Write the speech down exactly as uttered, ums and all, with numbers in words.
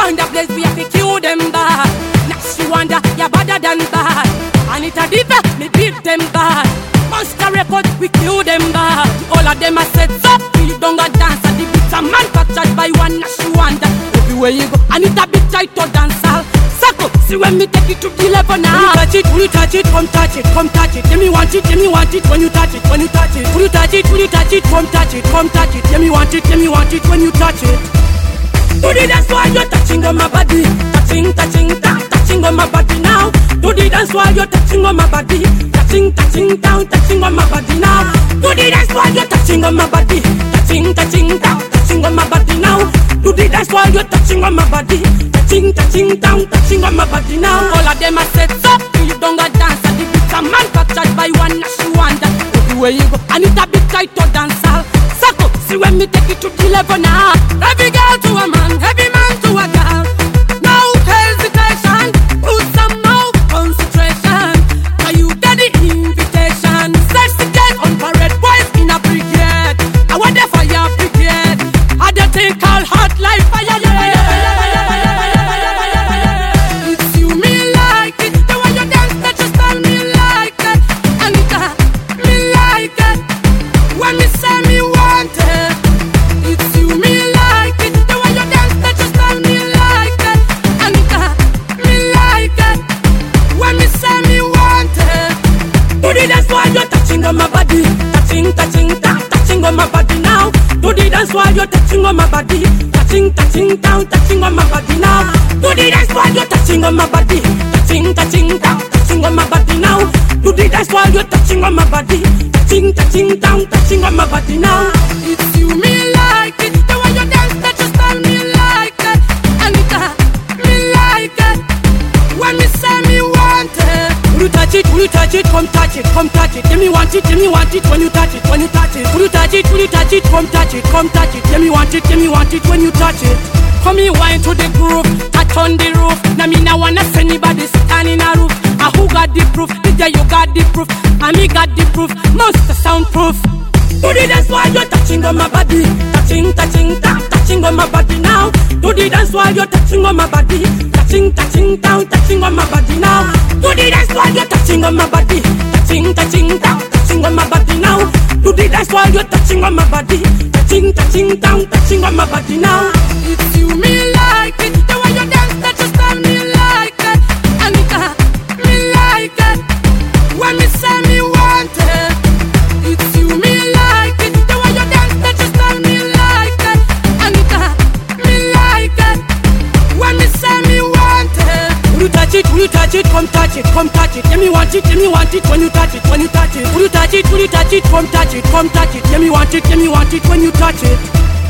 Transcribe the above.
wonder place we have to kill them bad. Now she wonder you're better than bad. And it a deeper, me beat them bad. Monster record, we kill them bad. All of them are said so, you don't go dance. And the beats a man captured by one, now she wonder. Everywhere you go, and it a bit tight to dance all. Sako, see when me take it to the level now. Will you touch it, will you touch it, come touch it, come touch it. Let me want it, let me want it when you touch it, when you touch it. Will you touch it, will you touch it, come touch it, come touch it. Let me want it, let me want it when you touch it. Do the dance while you're touching on my body. Touching, touching, ta- touching on my body now. Do the dance while you're touching on my body. Touching, touching, down, touching on my body now. Do the dance while you're touching on my body. Touching, touching, down, touching on my body now. Do the dance while you're touching on my body. Touching, touching, down, touching on my body now. All of them are said so, you don't go dance. And the beats a man captured by one, now she wonder. Everywhere you go, and it a bit tight to dance all. Sako, see when me take it to the level now. Every girl to a man, every man to a girl. No hesitation, put some more concentration. Are you get the invitation? Sexy girl on parade, boys in a brigade. I want the fire brigade. I don't think I'll hot like fire, fire, fire, fire, fire, fire, fire, fire, fire. It's you me like it, the way you dance, that you style me like it. Anita, me like it. When me say me want it, it's you me like it, the way you dance, that you style me like it. Anita, me like it. When me say me want it, do the dance while you're touching on my body. Touching, touching, ta- touching on my body now. Do the dance while you're touching on my body. Touching, touching, down, touching on my body now. Do the dance while you're touching on my body. Touching, touching, down, touching on my body now. Do the dance while you're touching on my body. Touching, touching, down, touching on my body now. It's you me like it, the way you dance, that you style me like it. Anita, me like it. When me say me want it. Will you touch it, will you touch it, come touch it, come touch it. Let me want it, let me want it when you touch it, when you touch it. Will you touch it, will you touch it, come touch it, come touch it. Let me want it, let me want it when you touch it. Come me wine to the groove, touch on the roof. Now me now wanna see anybody standing a roof. Ah, who got the proof? Did you got the proof? And me got the proof, must soundproof. Do the dance while you're touching on my body. Touching, touching, ta- touching on my body now. Do the dance while you're touching on my body. Touching, touching, down, touching on my body now. Do the dance while you're touching on my body. Touching, touching, down, touching on my body now. Do the dance while you're touching on my body. Touching, touching, down, touching on my body now. It's you me like it, the way you dance, that you style me like it. Anita, me like it. When me say me want it, it's you me like it, the way you dance, that you style me like it. Anita, me like it. When me say me want it. Will you touch it, will you touch it, come touch it, come touch it. Let me want it, let me want it when you touch it, when you touch it. Will you touch it, will you touch it, come touch it, come touch it. Let me want it, let me want it when you touch it.